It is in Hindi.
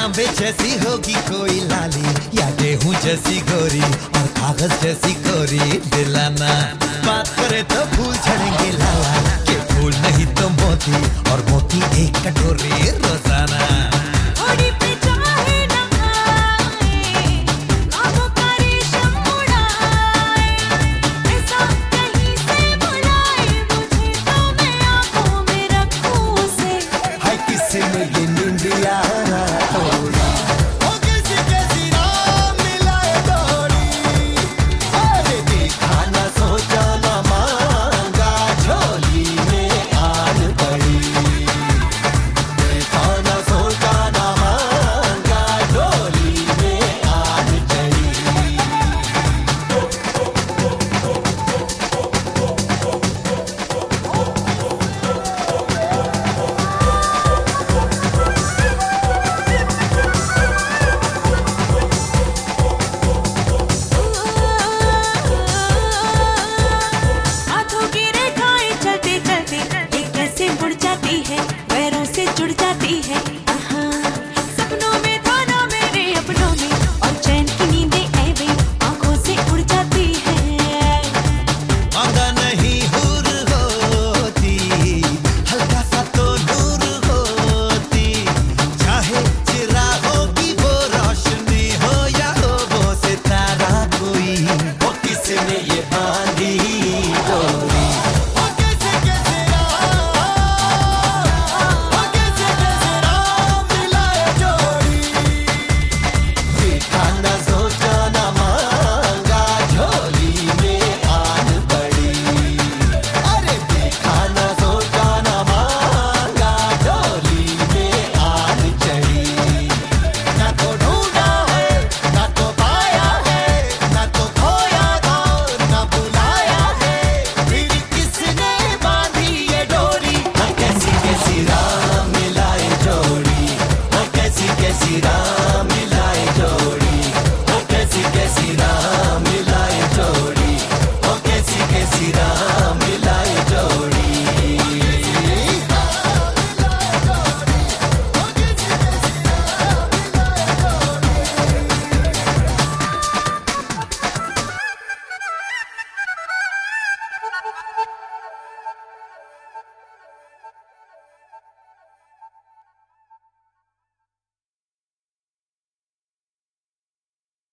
तांबे जैसी होगी कोई लाली, या गेहूं जैसी गोरी और कागज जैसी गोरी दिलाना। बात करे तो फूल झड़ेंगे लाला, के फूल नहीं तो मोती, और मोती एक कटोरी रोजाना। जुड़ जाती है सपनों में, थाना मेरे अपनों में, और चैन की नींदें ऐवे आंखों से उड़ जाती है। मांगा नहीं हुर होती, हल्का सा तो नूर होती, चाहे चिरागों की वो रोशनी हो या हो वो सितारा कोई, वो किसने ये बांधी डोरी। कैसी राह